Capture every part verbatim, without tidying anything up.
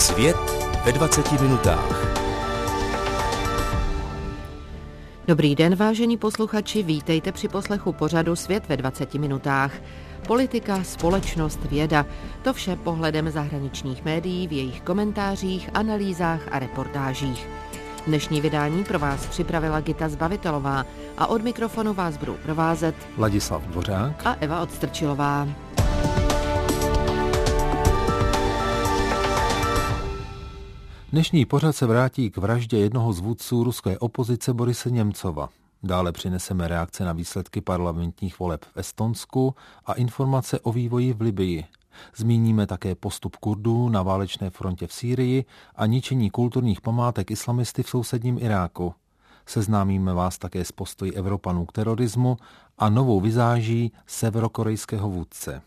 Svět ve dvaceti minutách. Dobrý den, vážení posluchači, vítejte při poslechu pořadu Svět ve dvaceti minutách. Politika, společnost, věda, to vše pohledem zahraničních médií v jejich komentářích, analýzách a reportážích. Dnešní vydání pro vás připravila Gita Zbavitelová a od mikrofonu vás budou provázet Ladislav Dvořák a Eva Odstrčilová. Dnešní pořad se vrátí k vraždě jednoho z vůdců ruské opozice Borise Němcova. Dále přineseme reakce na výsledky parlamentních voleb v Estonsku a informace o vývoji v Libyi. Zmíníme také postup Kurdů na válečné frontě v Sýrii a ničení kulturních památek islamisty v sousedním Iráku. Seznámíme vás také s postoji Evropanů k terorismu a novou vizáží severokorejského vůdce.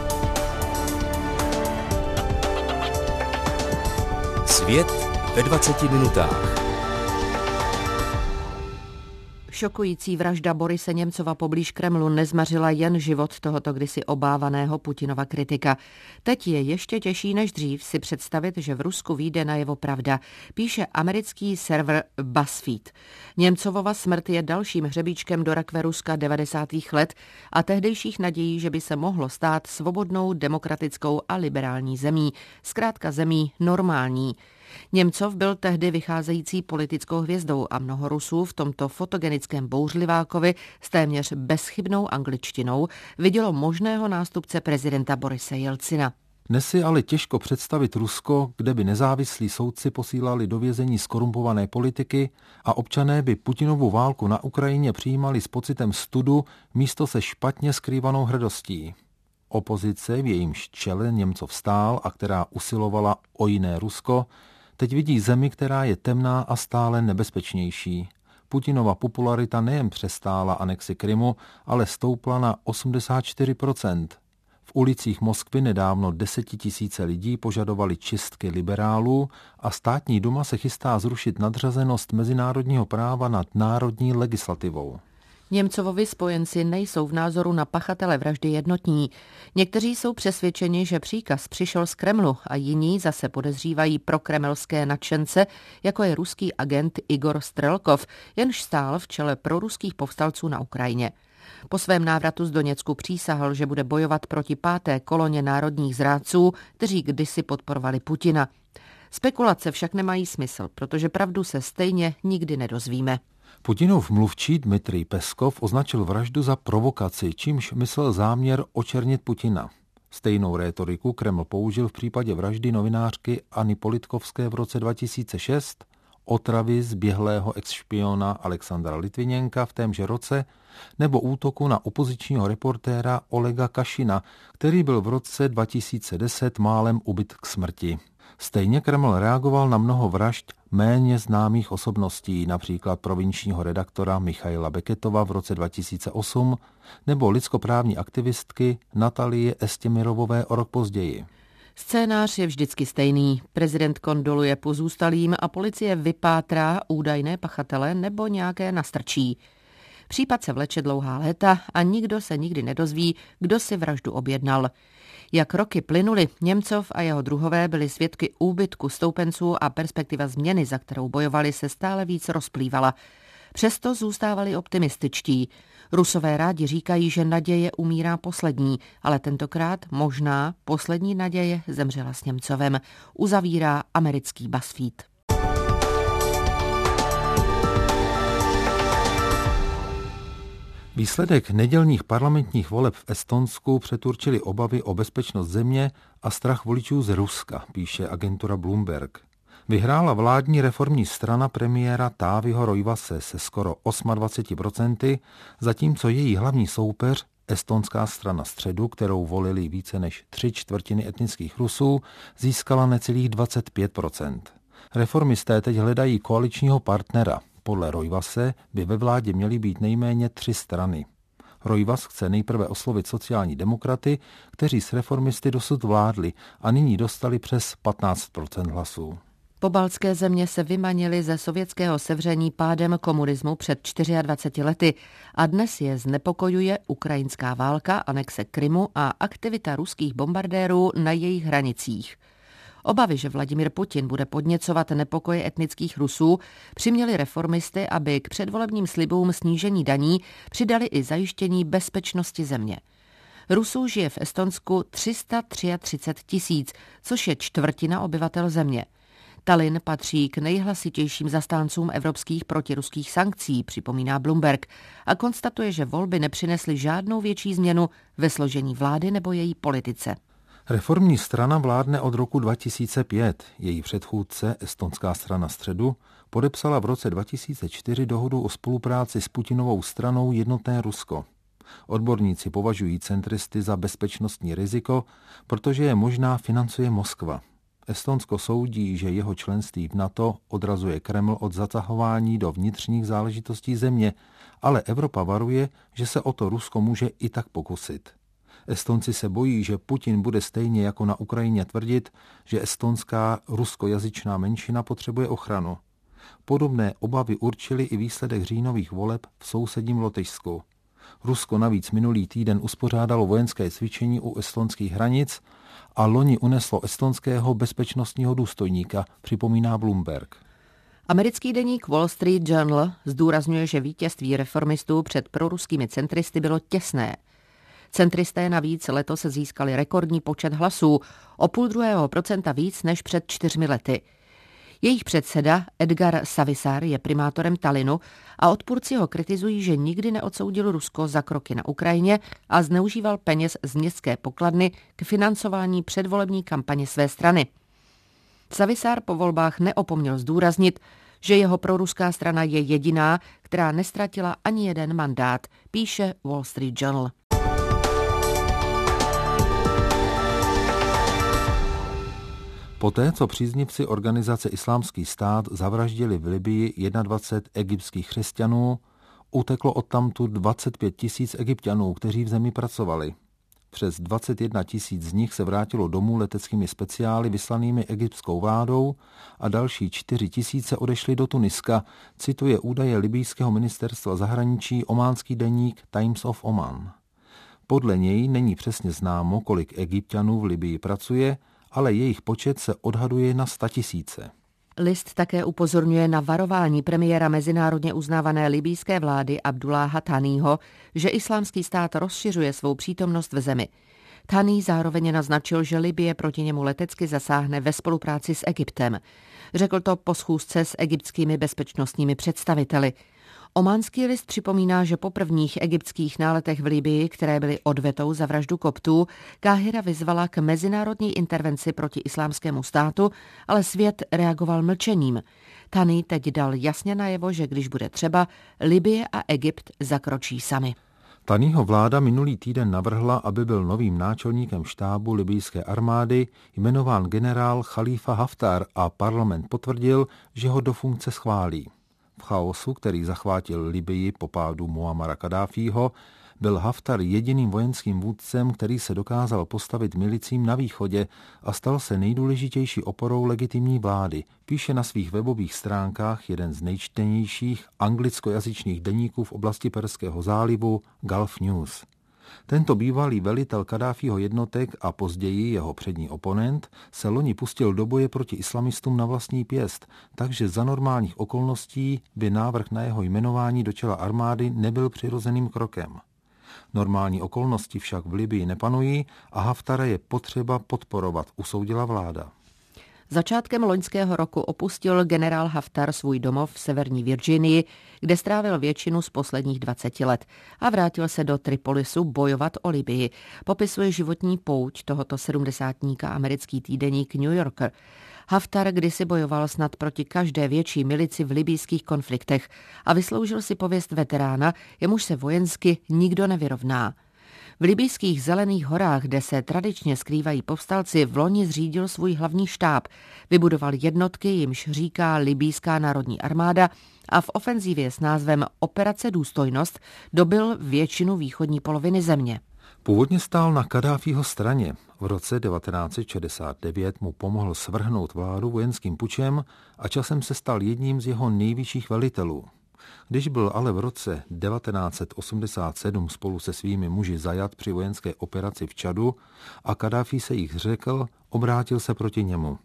Svět ve dvaceti minutách. Šokující vražda Borise Němcova poblíž Kremlu nezmařila jen život tohoto kdysi obávaného Putinova kritika. Teď je ještě těžší než dřív si představit, že v Rusku vyjde najevo pravda, píše americký server BuzzFeed. Němcovova smrt je dalším hřebíčkem do rakve Ruska devadesátých let a tehdejších nadějí, že by se mohlo stát svobodnou, demokratickou a liberální zemí, zkrátka zemí normální. Němcov byl tehdy vycházející politickou hvězdou a mnoho Rusů v tomto fotogenickém bouřlivákovi s téměř bezchybnou angličtinou vidělo možného nástupce prezidenta Borise Jelcina. Dnes si ale těžko představit Rusko, kde by nezávislí soudci posílali do vězení zkorumpované politiky a občané by Putinovu válku na Ukrajině přijímali s pocitem studu místo se špatně skrývanou hrdostí. Opozice, v jejímž čele Němcov stál a která usilovala o jiné Rusko, teď vidí zemi, která je temná a stále nebezpečnější. Putinova popularita nejen přestála anexi Krymu, ale stoupla na osmdesát čtyři procent. V ulicích Moskvy nedávno desetitisíce lidí požadovali čistky liberálů a státní duma se chystá zrušit nadřazenost mezinárodního práva nad národní legislativou. Němcovovi spojenci nejsou v názoru na pachatele vraždy jednotní. Někteří jsou přesvědčeni, že příkaz přišel z Kremlu a jiní zase podezřívají prokremelské nadšence, jako je ruský agent Igor Strelkov, jenž stál v čele proruských povstalců na Ukrajině. Po svém návratu z Doněcku přísahal, že bude bojovat proti páté koloně národních zrádců, kteří kdysi podporovali Putina. Spekulace však nemají smysl, protože pravdu se stejně nikdy nedozvíme. Putinův mluvčí Dmitrij Peskov označil vraždu za provokaci, čímž myslel záměr očernit Putina. Stejnou rétoriku Kreml použil v případě vraždy novinářky Anny Politkovské v roce dva tisíce šest, otravy zběhlého exšpiona Alexandra Litviněnka v témže roce nebo útoku na opozičního reportéra Olega Kašina, který byl v roce dva tisíce deset málem ubyt k smrti. Stejně Kreml reagoval na mnoho vražd méně známých osobností, například provinčního redaktora Michaila Beketova v roce dva tisíce osm nebo lidskoprávní aktivistky Natalie Estimirovové o rok později. Scénář je vždycky stejný. Prezident kondoluje pozůstalým a policie vypátrá údajné pachatele nebo nějaké nastrčí. Případ se vleče dlouhá léta a nikdo se nikdy nedozví, kdo si vraždu objednal. Jak roky plynuly, Němcov a jeho druhové byli svědky úbytku stoupenců a perspektiva změny, za kterou bojovali, se stále víc rozplývala. Přesto zůstávali optimističtí. Rusové rádi říkají, že naděje umírá poslední, ale tentokrát možná poslední naděje zemřela s Němcovem, uzavírá americký BuzzFeed. Výsledek nedělních parlamentních voleb v Estonsku přeturčili obavy o bezpečnost země a strach voličů z Ruska, píše agentura Bloomberg. Vyhrála vládní reformní strana premiéra Taaviho Roivase se skoro dvaceti osmi procenty, zatímco její hlavní soupeř, estonská strana středu, kterou volili více než tři čtvrtiny etnických Rusů, získala necelých dvacet pět procent. Reformisté teď hledají koaličního partnera. Podle Roivase by ve vládě měly být nejméně tři strany. Roivas chce nejprve oslovit sociální demokraty, kteří s reformisty dosud vládli a nyní dostali přes patnáct procent hlasů. Pobaltské země se vymanily ze sovětského sevření pádem komunismu před dvaceti čtyřmi lety a dnes je znepokojuje ukrajinská válka, anexe Krymu a aktivita ruských bombardérů na jejich hranicích. Obavy, že Vladimír Putin bude podněcovat nepokoje etnických Rusů, přiměly reformisty, aby k předvolebním slibům snížení daní přidali i zajištění bezpečnosti země. Rusů žije v Estonsku tři sta třicet tři tisíc, což je čtvrtina obyvatel země. Tallinn patří k nejhlasitějším zastáncům evropských protiruských sankcí, připomíná Bloomberg, a konstatuje, že volby nepřinesly žádnou větší změnu ve složení vlády nebo její politice. Reformní strana vládne od roku dva tisíce pět. Její předchůdce, Estonská strana středu, podepsala v roce dva tisíce čtyři dohodu o spolupráci s Putinovou stranou Jednotné Rusko. Odborníci považují centristy za bezpečnostní riziko, protože je možná financuje Moskva. Estonsko soudí, že jeho členství v NATO odrazuje Kreml od zasahování do vnitřních záležitostí země, ale Evropa varuje, že se o to Rusko může i tak pokusit. Estonci se bojí, že Putin bude stejně jako na Ukrajině tvrdit, že estonská ruskojazyčná menšina potřebuje ochranu. Podobné obavy určily i výsledek říjnových voleb v sousedním Lotyšsku. Rusko navíc minulý týden uspořádalo vojenské cvičení u estonských hranic a loni uneslo estonského bezpečnostního důstojníka, připomíná Bloomberg. Americký deník Wall Street Journal zdůrazňuje, že vítězství reformistů před proruskými centristy bylo těsné. Centristé navíc letos získali rekordní počet hlasů, o půl druhého procenta víc než před čtyřmi lety. Jejich předseda Edgar Savisaar je primátorem Tallinnu a odpůrci ho kritizují, že nikdy neodsoudil Rusko za kroky na Ukrajině a zneužíval peněz z městské pokladny k financování předvolební kampaně své strany. Savisaar po volbách neopomněl zdůraznit, že jeho proruská strana je jediná, která nestratila ani jeden mandát, píše Wall Street Journal. Poté, co příznivci organizace Islámský stát zavraždili v Libyi dvacet jedna egyptských křesťanů, uteklo odtamtud dvacet pět tisíc Egypťanů, kteří v zemi pracovali. Přes dvacet jedna tisíc z nich se vrátilo domů leteckými speciály vyslanými egyptskou vládou a další čtyři tisíce odešli do Tuniska, cituje údaje libijského ministerstva zahraničí ománský deník Times of Oman. Podle něj není přesně známo, kolik Egypťanů v Libii pracuje, ale jejich počet se odhaduje na statisíce. List také upozorňuje na varování premiéra mezinárodně uznávané libýské vlády Abdulláha Thaního, že Islámský stát rozšiřuje svou přítomnost v zemi. Thani zároveň naznačil, že Libye proti němu letecky zasáhne ve spolupráci s Egyptem. Řekl to po schůzce s egyptskými bezpečnostními představiteli. Ománský list připomíná, že po prvních egyptských náletech v Libyi, které byly odvetou za vraždu koptů, Káhira vyzvala k mezinárodní intervenci proti Islámskému státu, ale svět reagoval mlčením. Thani teď dal jasně najevo, že když bude třeba, Libye a Egypt zakročí sami. Thaniho vláda minulý týden navrhla, aby byl novým náčelníkem štábu libijské armády jmenován generál Chalifa Haftar a parlament potvrdil, že ho do funkce schválí. V chaosu, který zachvátil Libyi po pádu Muammara Kaddáfího, byl Haftar jediným vojenským vůdcem, který se dokázal postavit milicím na východě a stal se nejdůležitější oporou legitimní vlády, píše na svých webových stránkách jeden z nejčtenějších anglickojazyčných deníků v oblasti Perského zálivu Gulf News. Tento bývalý velitel Kaddáfího jednotek a později jeho přední oponent se loni pustil do boje proti islamistům na vlastní pěst, takže za normálních okolností by návrh na jeho jmenování do čela armády nebyl přirozeným krokem. Normální okolnosti však v Libyi nepanují a Haftara je potřeba podporovat, usoudila vláda. Začátkem loňského roku opustil generál Haftar svůj domov v severní Virginii, kde strávil většinu z posledních dvaceti let a vrátil se do Tripolisu bojovat o Libyi. Popisuje životní pouť tohoto sedmdesátníka americký týdeník New Yorker. Haftar kdysi bojoval snad proti každé větší milici v libijských konfliktech a vysloužil si pověst veterána, jemuž se vojensky nikdo nevyrovná. V libijských Zelených horách, kde se tradičně skrývají povstalci, v loni zřídil svůj hlavní štáb, vybudoval jednotky, jimž říká libijská národní armáda a v ofenzívě s názvem Operace Důstojnost dobyl většinu východní poloviny země. Původně stál na Kaddáfího straně. V roce devatenáct set šedesát devět mu pomohl svrhnout vládu vojenským pučem a časem se stal jedním z jeho nejvyšších velitelů. Když byl ale v roce devatenáct set osmdesát sedm spolu se svými muži zajat při vojenské operaci v Čadu a Kaddáfí se jich zřekl, obrátil se proti němu.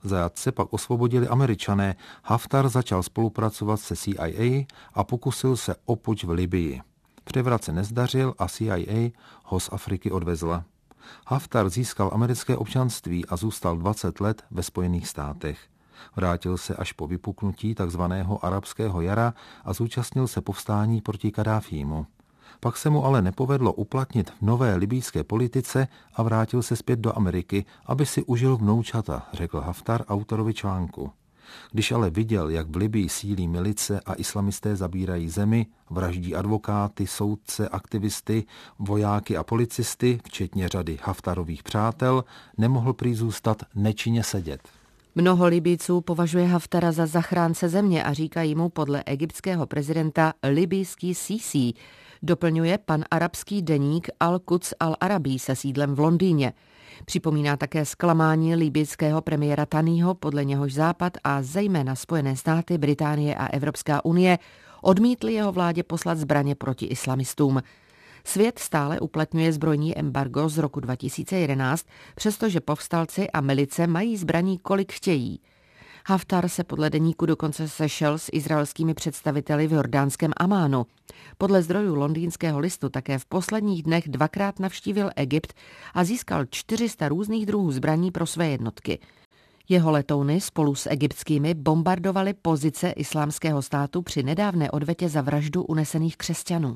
Zajatce pak osvobodili Američané, Haftar začal spolupracovat se C I A a pokusil se o puč v Libyi. Převrat se nezdařil a C I A ho z Afriky odvezla. Haftar získal americké občanství a zůstal dvacet let ve Spojených státech. Vrátil se až po vypuknutí takzvaného arabského jara a zúčastnil se povstání proti Kaddáfímu. Pak se mu ale nepovedlo uplatnit v nové libýské politice a vrátil se zpět do Ameriky, aby si užil vnoučata, řekl Haftar autorovi článku. Když ale viděl, jak v Libyi sílí milice a islamisté zabírají zemi, vraždí advokáty, soudce, aktivisty, vojáky a policisty, včetně řady Haftarových přátel, nemohl prý zůstat nečinně sedět. Mnoho Libyjců považuje Haftara za zachránce země a říkají mu podle egyptského prezidenta libýský Sísí, doplňuje pan arabský deník Al-Quds Al-Arabi se sídlem v Londýně. Připomíná také zklamání libyjského premiéra Taního, podle něhož Západ a zejména Spojené státy, Británie a Evropská unie odmítli jeho vládě poslat zbraně proti islamistům. Svět stále uplatňuje zbrojní embargo z roku dva tisíce jedenáct, přestože povstalci a milice mají zbraní kolik chtějí. Haftar se podle deníku dokonce sešel s izraelskými představiteli v jordánském Amánu. Podle zdrojů londýnského listu také v posledních dnech dvakrát navštívil Egypt a získal čtyři sta různých druhů zbraní pro své jednotky. Jeho letouny spolu s egyptskými bombardovaly pozice Islámského státu při nedávné odvetě za vraždu unesených křesťanů.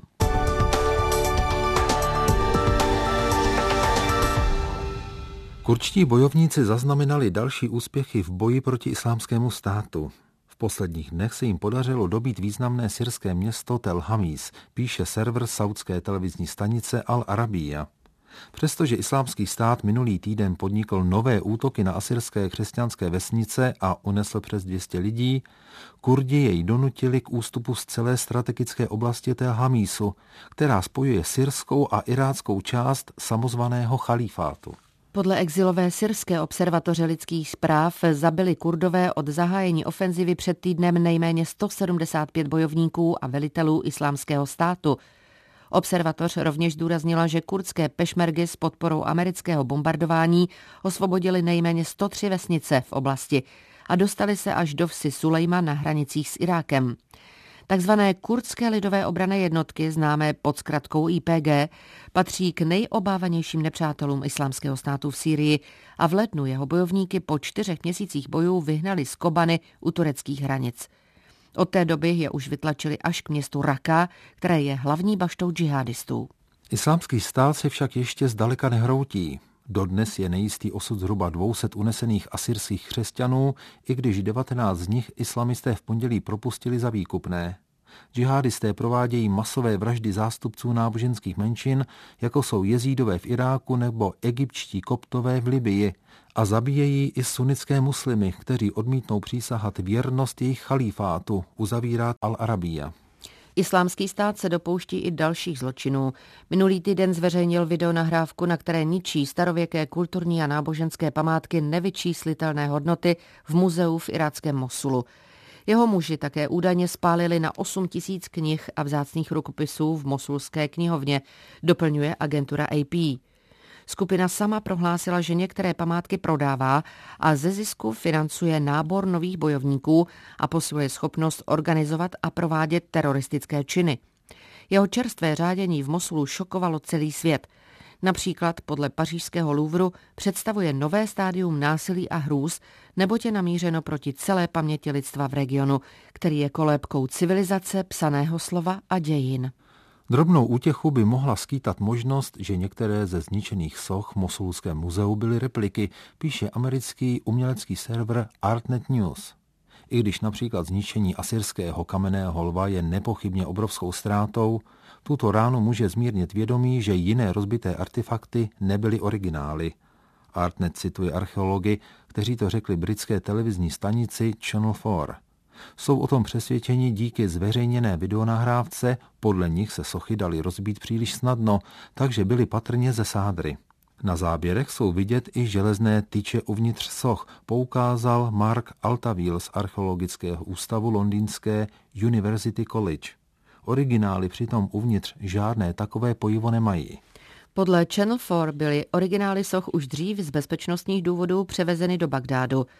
Kurdští bojovníci zaznamenali další úspěchy v boji proti Islámskému státu. V posledních dnech se jim podařilo dobít významné syrské město Tel Hamis, píše server saudské televizní stanice Al Arabiya. Přestože Islámský stát minulý týden podnikl nové útoky na asyrské křesťanské vesnice a unesl přes dvě stě lidí, Kurdi jej donutili k ústupu z celé strategické oblasti Tel Hamisu, která spojuje syrskou a iráckou část samozvaného chalífátu. Podle exilové syrské observatoře lidských práv zabili Kurdové od zahájení ofenzivy před týdnem nejméně sto sedmdesát pět bojovníků a velitelů Islámského státu. Observatoř rovněž zdůraznila, že kurdské pešmergy s podporou amerického bombardování osvobodili nejméně sto tři vesnice v oblasti a dostali se až do vsi Sulejma na hranicích s Irákem. Takzvané kurdské lidové obranné jednotky, známé pod zkratkou I P G, patří k nejobávanějším nepřátelům Islámského státu v Sýrii a v lednu jeho bojovníky po čtyřech měsících bojů vyhnali z Kobany u tureckých hranic. Od té doby je už vytlačili až k městu Raqqa, které je hlavní baštou džihadistů. Islámský stát se však ještě zdaleka nehroutí. Dodnes je nejistý osud zhruba dvě stě unesených asyrských křesťanů, i když devatenáct z nich islamisté v pondělí propustili za výkupné. Džihadisté provádějí masové vraždy zástupců náboženských menšin, jako jsou jezídové v Iráku nebo egyptští koptové v Libyi, a zabíjejí i sunnické muslimy, kteří odmítnou přísahat věrnost jejich chalífátu, uzavírá Al Arabiya. Islámský stát se dopouští i dalších zločinů. Minulý týden zveřejnil videonahrávku, na které ničí starověké kulturní a náboženské památky nevyčíslitelné hodnoty v muzeu v iráckém Mosulu. Jeho muži také údajně spálili na osm tisíc knih a vzácných rukopisů v mosulské knihovně, doplňuje agentura A P. Skupina sama prohlásila, že některé památky prodává a ze zisku financuje nábor nových bojovníků a posiluje schopnost organizovat a provádět teroristické činy. Jeho čerstvé řádění v Mosulu šokovalo celý svět. Například podle pařížského Louvru představuje nové stádium násilí a hrůz, neboť je namířeno proti celé paměti lidstva v regionu, který je kolébkou civilizace, psaného slova a dějin. Drobnou útěchu by mohla skýtat možnost, že některé ze zničených soch v Mosulském muzeu byly repliky, píše americký umělecký server Artnet News. I když například zničení asyrského kamenného lva je nepochybně obrovskou ztrátou, tuto ránu může zmírnit vědomí, že jiné rozbité artefakty nebyly originály. Artnet cituje archeology, kteří to řekli britské televizní stanici Channel čtyři. Jsou o tom přesvědčeni díky zveřejněné videonahrávce, podle nich se sochy daly rozbít příliš snadno, takže byly patrně ze sádry. Na záběrech jsou vidět i železné tyče uvnitř soch, poukázal Mark Altaville z archeologického ústavu londýnské University College. Originály přitom uvnitř žádné takové pojivo nemají. Podle Channel čtyři byly originály soch už dřív z bezpečnostních důvodů převezeny do Bagdádu.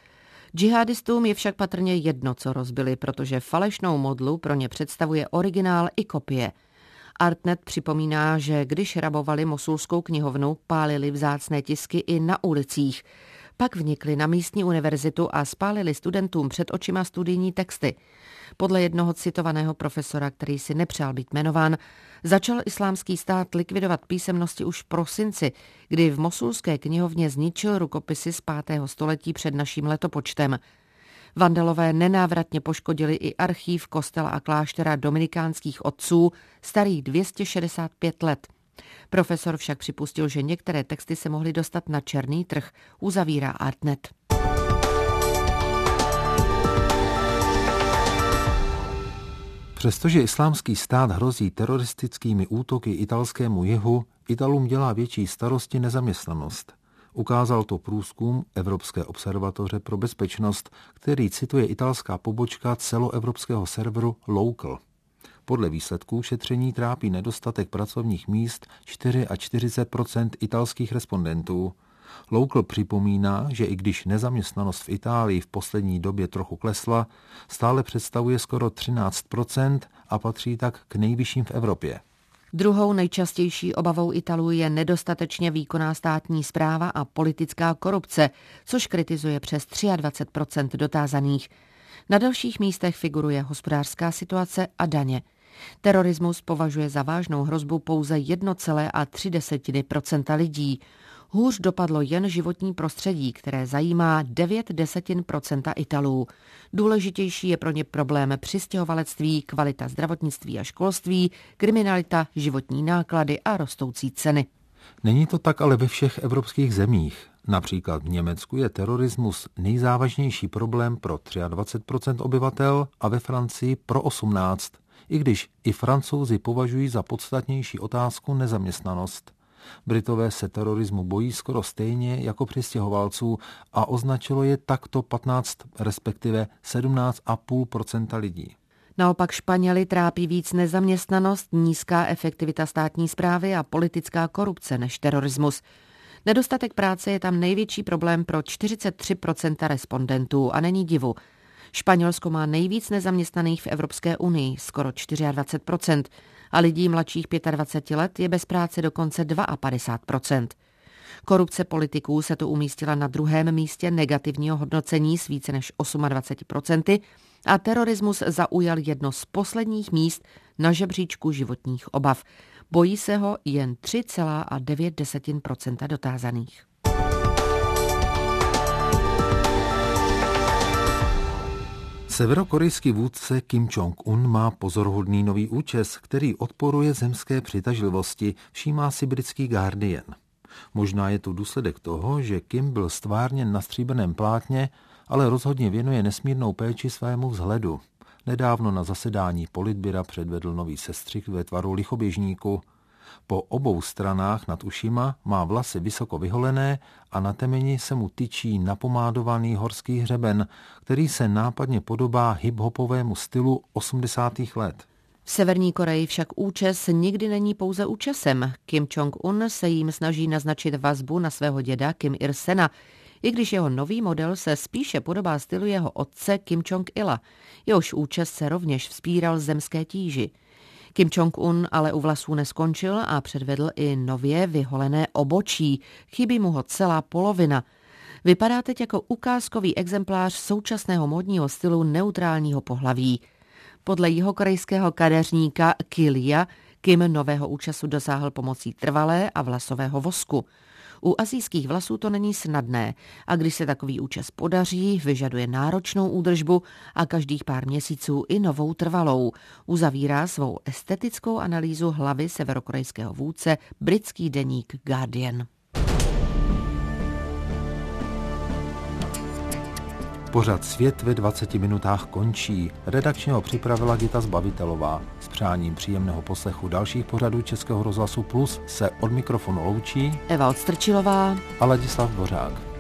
Džihadistům je však patrně jedno, co rozbili, protože falešnou modlu pro ně představuje originál i kopie. Artnet připomíná, že když rabovali mosulskou knihovnu, pálili vzácné tisky i na ulicích. Pak vnikli na místní univerzitu a spálili studentům před očima studijní texty. Podle jednoho citovaného profesora, který si nepřál být jmenován, začal Islámský stát likvidovat písemnosti už v prosinci, kdy v mosulské knihovně zničil rukopisy z pátého století před naším letopočtem. Vandalové nenávratně poškodili i archív kostela a kláštera dominikánských otců, starý dvě stě šedesát pět let. Profesor však připustil, že některé texty se mohly dostat na černý trh, uzavírá Artnet. Přestože Islámský stát hrozí teroristickými útoky italskému jihu, Italům dělá větší starosti nezaměstnanost. Ukázal to průzkum Evropské observatoře pro bezpečnost, který cituje italská pobočka celoevropského serveru Local. Podle výsledků šetření trápí nedostatek pracovních míst čtyřicet čtyři procent italských respondentů. Local připomíná, že i když nezaměstnanost v Itálii v poslední době trochu klesla, stále představuje skoro třináct procent a patří tak k nejvyšším v Evropě. Druhou nejčastější obavou Italů je nedostatečně výkonná státní správa a politická korupce, což kritizuje přes dvacet tři procent dotázaných. Na dalších místech figuruje hospodářská situace a daně. Terorismus považuje za vážnou hrozbu pouze jedna celá tři procenta lidí. Hůř dopadlo jen životní prostředí, které zajímá devět desetin procenta Italů. Důležitější je pro ně problém přistěhovalectví, kvalita zdravotnictví a školství, kriminalita, životní náklady a rostoucí ceny. Není to tak ale ve všech evropských zemích. Například v Německu je terorismus nejzávažnější problém pro dvacet tři procent obyvatel a ve Francii pro osmnáct procent, i když i Francouzi považují za podstatnější otázku nezaměstnanost. Britové se terorismu bojí skoro stejně jako přistěhovalců a označilo je takto patnáct, respektive sedmnáct celá pět procenta lidí. Naopak Španěli trápí víc nezaměstnanost, nízká efektivita státní správy a politická korupce než terorismus. Nedostatek práce je tam největší problém pro čtyřicet tři procent respondentů a není divu. Španělsko má nejvíc nezaměstnaných v Evropské unii, skoro dvacet čtyři procent, a lidí mladších dvacet pět let je bez práce dokonce padesát dva procent. Korupce politiků se tu umístila na druhém místě negativního hodnocení s více než dvacet osm procent a terorismus zaujal jedno z posledních míst na žebříčku životních obav. Bojí se ho jen tři celá devět procenta dotázaných. Severokorejský vůdce Kim Jong-un má pozoruhodný nový účes, který odporuje zemské přitažlivosti, všímá si britský Guardian. Možná je to důsledek toho, že Kim byl stvárněn na stříbrném plátně, ale rozhodně věnuje nesmírnou péči svému vzhledu. Nedávno na zasedání politbyra předvedl nový sestřih ve tvaru lichoběžníku. Po obou stranách nad ušima má vlasy vysoko vyholené a na temeni se mu tyčí napomádovaný horský hřeben, který se nápadně podobá hip-hopovému stylu osmdesátých let. V Severní Koreji však účes nikdy není pouze účesem. Kim Jong-un se jim snaží naznačit vazbu na svého děda Kim Il-sena, i když jeho nový model se spíše podobá stylu jeho otce Kim Jong-ila. Jehož účes se rovněž vzpíral zemské tíži. Kim Jong-un ale u vlasů neskončil a předvedl i nově vyholené obočí. Chybí mu ho celá polovina. Vypadá teď jako ukázkový exemplář současného módního stylu neutrálního pohlaví. Podle jihokorejského kadeřníka Kilia Kim nového účesu dosáhl pomocí trvalé a vlasového vosku. U asijských vlasů to není snadné a když se takový účes podaří, vyžaduje náročnou údržbu a každých pár měsíců i novou trvalou. Uzavírá svou estetickou analýzu hlavy severokorejského vůdce britský deník Guardian. Pořad Svět ve dvaceti minutách končí. Redakčně ho připravila Gita Zbavitelová. S přáním příjemného poslechu dalších pořadů Českého rozhlasu Plus se od mikrofonu loučí Eva Odstrčilová a Ladislav Dvořák.